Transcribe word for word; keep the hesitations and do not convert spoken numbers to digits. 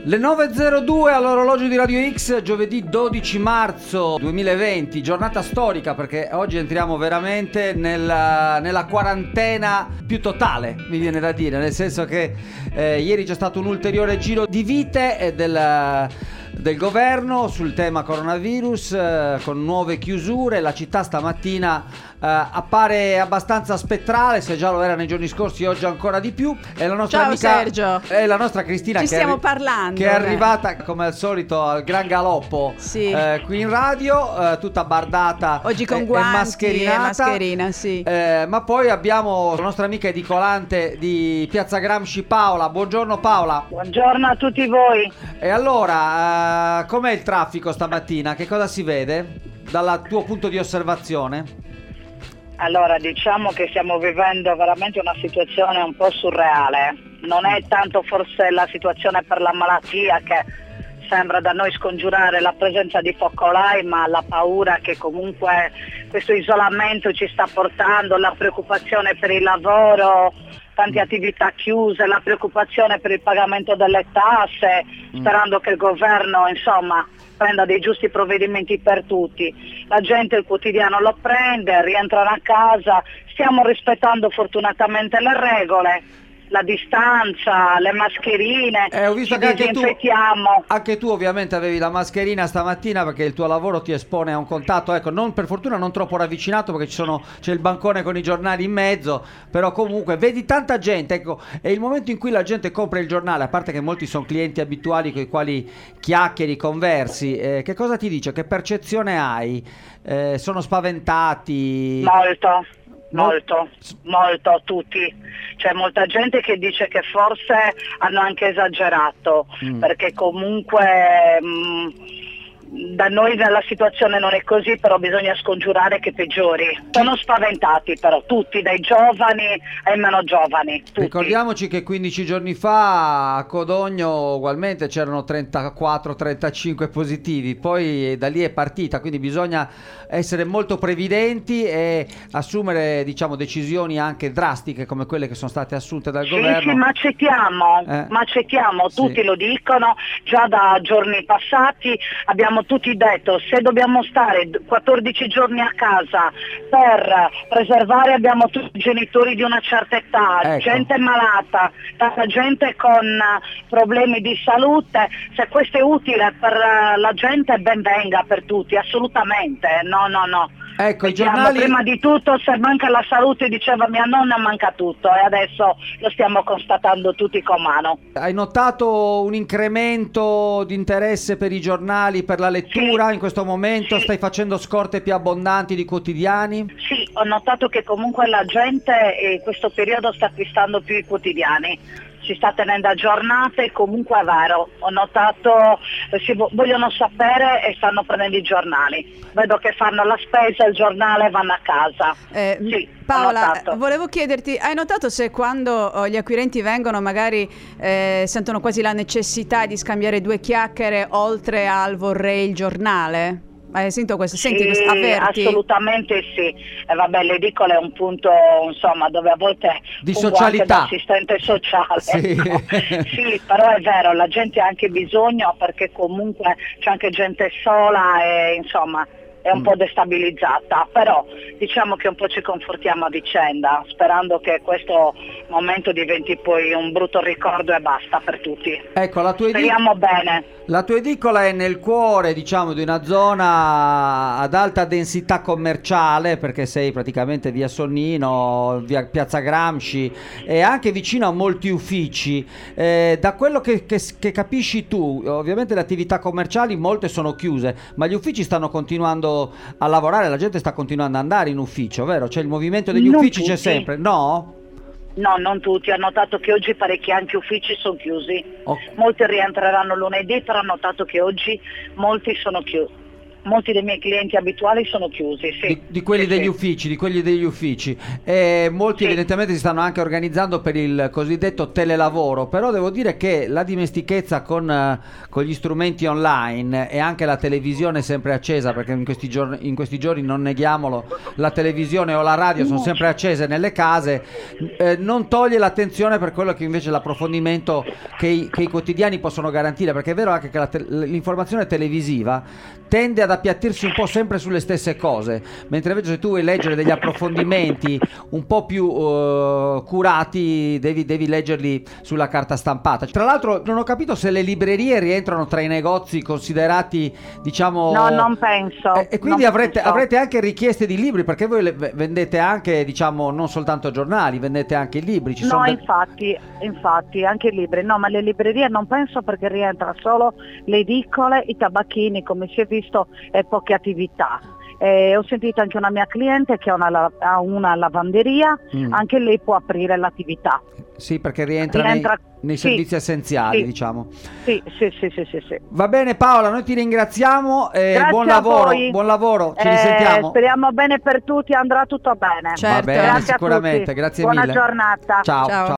Le nove e zero due all'orologio di Radio X, giovedì dodici marzo duemilaventi, giornata storica perché oggi entriamo veramente nella, nella quarantena più totale, mi viene da dire, nel senso che eh, ieri c'è stato un ulteriore giro di vite eh, del, del governo sul tema coronavirus eh, con nuove chiusure. La città stamattina eh, appare abbastanza spettrale, se già lo era nei giorni scorsi, oggi ancora di più. E la nostra Ciao amica, Sergio, è la nostra Cristina ci che stiamo arri- parlando che è arrivata come al solito al gran galoppo, sì. eh, qui in radio, eh, tutta bardata oggi con e, guanti e mascherinata, e mascherina, sì. eh, ma poi abbiamo la nostra amica edicolante di Piazza Gramsci, Paola. Buongiorno Paola. Buongiorno a tutti voi. E allora, eh, com'è il traffico stamattina? Che cosa si vede dal tuo punto di osservazione? Allora, diciamo che stiamo vivendo veramente una situazione un po' surreale. Non è tanto forse la situazione per la malattia che sembra da noi scongiurare la presenza di focolai, ma la paura che comunque questo isolamento ci sta portando, la preoccupazione per il lavoro, tante attività chiuse, la preoccupazione per il pagamento delle tasse, sperando che il governo, insomma, prenda dei giusti provvedimenti per tutti. La gente il quotidiano lo prende, rientrano a casa, stiamo rispettando fortunatamente le regole, la distanza, le mascherine, eh, ho visto ci che anche tu, disinfettiamo. anche tu ovviamente avevi la mascherina stamattina perché il tuo lavoro ti espone a un contatto, ecco, non, per fortuna non troppo ravvicinato perché ci sono, c'è il bancone con i giornali in mezzo, però comunque vedi tanta gente, ecco, è il momento in cui la gente compra il giornale, a parte che molti sono clienti abituali con i quali chiacchieri, conversi, eh, che cosa ti dice? Che percezione hai? Eh, sono spaventati? Molto. Molto, molto, tutti. C'è molta gente che dice che forse hanno anche esagerato, mm. perché comunque mh, da noi la situazione non è così, però bisogna scongiurare che peggiori. Sono spaventati però tutti, dai giovani ai meno giovani. Tutti. Ricordiamoci che quindici giorni fa a Codogno ugualmente c'erano trentaquattro trentacinque positivi, poi da lì è partita, quindi bisogna essere molto previdenti e assumere, diciamo, decisioni anche drastiche come quelle che sono state assunte dal sì, governo. Sì, ma accettiamo, eh. ma accettiamo, tutti sì. lo dicono, già da giorni passati abbiamo tutti detto se dobbiamo stare quattordici giorni a casa per preservare, abbiamo tutti i genitori di una certa età, ecco. gente malata, tanta gente con problemi di salute, se questo è utile per la gente ben venga per tutti, assolutamente, no no no. Ecco, Vediamo, i giornali... prima di tutto se manca la salute, diceva mia nonna, manca tutto e adesso lo stiamo constatando tutti con mano. Hai notato un incremento di interesse per i giornali, per la lettura? Sì. In questo momento sì. Stai facendo scorte più abbondanti di quotidiani? Sì, ho notato che comunque la gente in questo periodo sta acquistando più i quotidiani. Si sta tenendo aggiornate, comunque è vero, ho notato, si vogliono sapere e stanno prendendo i giornali. Vedo che fanno la spesa, il giornale e vanno a casa. Eh, sì, Paola, volevo chiederti, hai notato se quando oh, gli acquirenti vengono magari eh, sentono quasi la necessità di scambiare due chiacchiere oltre al vorrei il giornale? Hai sentito questo? Senti, sì, avverti? Assolutamente sì. E vabbè, l'edicola è un punto, insomma, dove a volte di socialità, anche assistente sociale. Sì. No? Sì, però è vero, la gente ha anche bisogno perché comunque c'è anche gente sola e insomma è un mm. po' destabilizzata, però diciamo che un po' ci confortiamo a vicenda, sperando che questo momento diventi poi un brutto ricordo e basta per tutti. Ecco, la tua speriamo edic- bene. La tua edicola è nel cuore, diciamo, di una zona ad alta densità commerciale, perché sei praticamente via Sonnino, via Piazza Gramsci e anche vicino a molti uffici. Eh, da quello che, che, che capisci tu, ovviamente le attività commerciali molte sono chiuse, ma gli uffici stanno continuando a lavorare, la gente sta continuando ad andare in ufficio, vero? Cioè il movimento degli non uffici tutti. C'è sempre, no? No, non tutti, ho notato che oggi parecchi anche uffici sono chiusi, Oh. molti rientreranno lunedì, però ho notato che oggi molti sono chiusi. molti dei miei clienti abituali sono chiusi, sì. Di, di quelli Sì, degli sì. uffici, di quelli degli uffici. E molti Sì. evidentemente si stanno anche organizzando per il cosiddetto telelavoro, però devo dire che la dimestichezza con, eh, con gli strumenti online e anche la televisione sempre accesa, perché in questi giorni, in questi giorni non neghiamolo, la televisione o la radio sono sempre accese nelle case, eh, non toglie l'attenzione per quello che invece è l'approfondimento che i, che i quotidiani possono garantire, perché è vero anche che la te- l'informazione televisiva tende ad appiattirsi un po' sempre sulle stesse cose, mentre invece se tu vuoi leggere degli approfondimenti un po' più uh, curati devi, devi leggerli sulla carta stampata. Tra l'altro non ho capito se le librerie rientrano tra i negozi considerati, diciamo... No, non penso. E, e quindi non avrete, penso. avrete anche richieste di libri, perché voi le, vendete anche, diciamo, non soltanto giornali, vendete anche libri. Ci No, sono de- infatti, infatti, anche i libri. No, ma le librerie non penso, perché rientra solo le edicole, i tabacchini, come si è visto, e poche attività. Eh, ho sentito anche una mia cliente che ha una, la- ha una lavanderia, Mm. anche lei può aprire l'attività. Sì, perché rientra, Rientra- nei, nei sì, servizi essenziali, sì. diciamo. Sì, sì, sì, sì, sì, sì. Va bene Paola, noi ti ringraziamo e Grazie buon a lavoro, voi. buon lavoro, ci Eh, risentiamo. Speriamo bene per tutti, andrà tutto bene. Certo. Va bene, Grazie a sicuramente, tutti. grazie Buona mille. giornata. Ciao, Ciao. ciao.